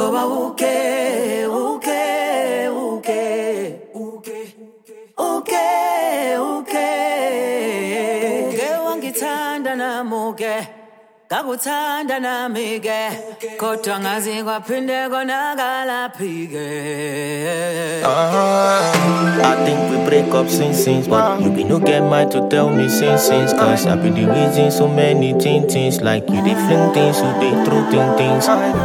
ngoba wangithanda namuke ngakuthanda nami ke kodwa ngazi kwaphinde konakala phike. I think we break up since but you be no get mind to tell me since cause I be the reason so many things like you dey fling things, you dey throw things.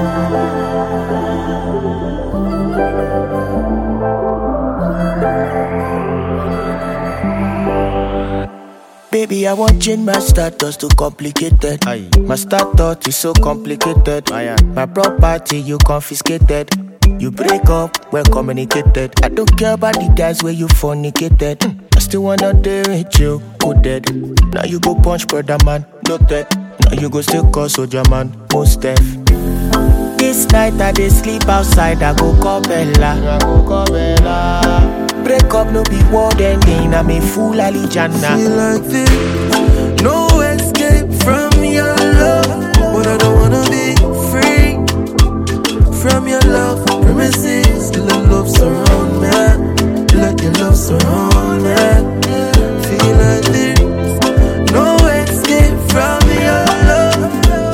Baby, I want change my status to complicated. My status is so complicated. My property you confiscated. You break up, well communicated. I don't care about the guys where you fornicated. I still wanna date with you, coded. Now you go punch brother man, noted. Now you go still call soldier man, most deaf. This night I dey sleep outside, I go call Bella. Break up no be word ending, I'm a fool Alijana. Feel like this, no escape from your love. But I don't wanna be free from your love. Promises, let love surround me. Let your love surround me. Feel like this, no escape from your love.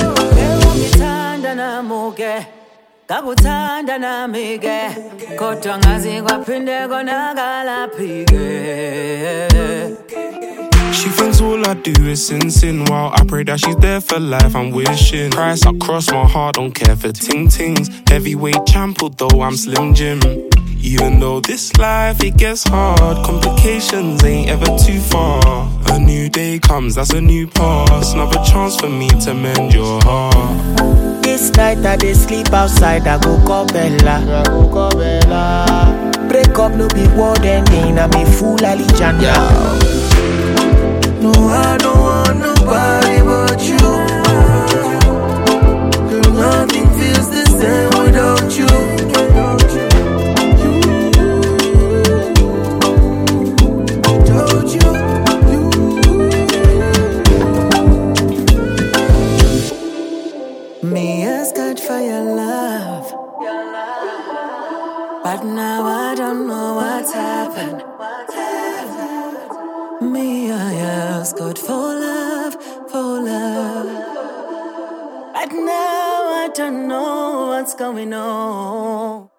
Ngakuthanda nami ke kodwa ngazi kwaphinde konakala phike. She thinks all I do is sin while I pray that she's there for life. I'm wishing Christ across my heart, don't care for tings. Heavyweight champ, although I'm Slim Jim. Even though this life, it gets hard, complications ain't ever too far. A new day comes, that's a new past. Another chance for me to mend your heart. This night I dey sleep outside, I go call Bella. Break up no be word ending, I'm a fool Alijana. No, I don't want nobody but you. Girl, nothing feels the same without you. Me ask God for your love, but now I don't know what's happened. Me, I ask God for love, but now I don't know what's going on.